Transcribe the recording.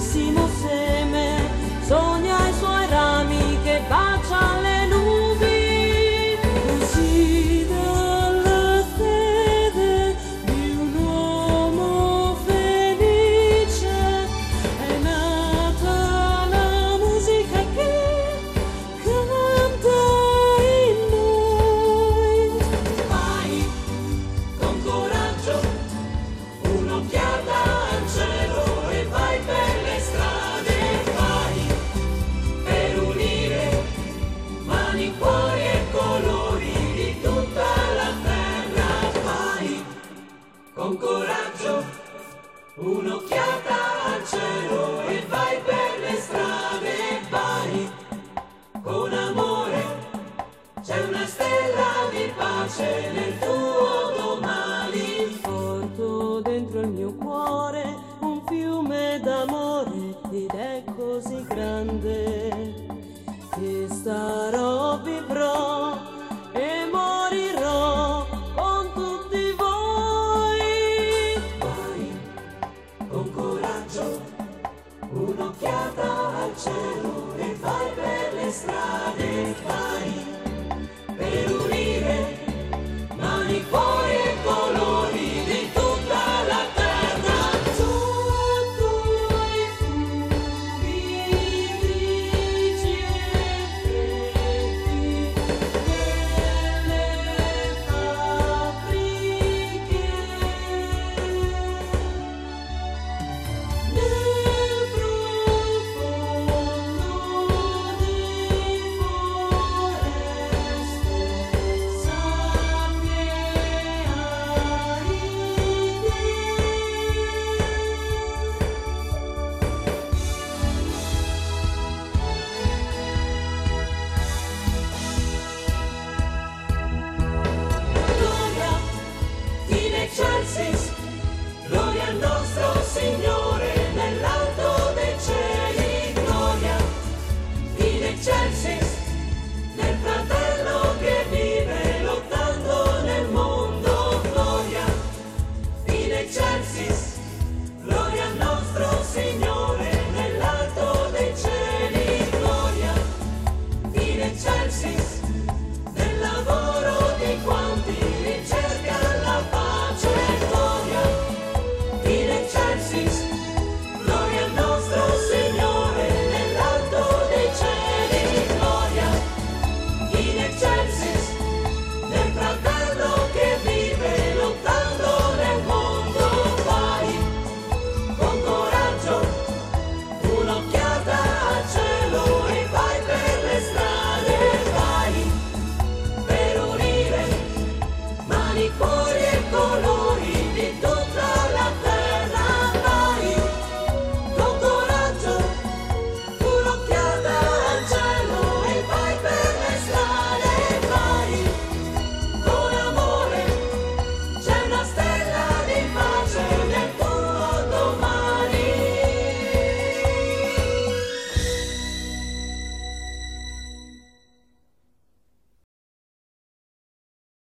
piccolissimo seme, sogna i suoi rami che bacia le nubi, così dalla fede di un uomo felice è nata la musica che canta in noi. Vai con coraggio, un'occhiata al cielo e vai per le strade, vai per unire mani, cuori e colori di tutta la terra. Vai con coraggio, un'occhiata al cielo e vai per le strade, vai con amore, c'è una stella di pace nel tuo domani. Porto dentro il mio cuore un fiume d'amore ed è così grande che starò, vivrò e morirò con tutti voi. Vai con coraggio, un'occhiata al cielo e vai per le strade, vai per unire mani, cuori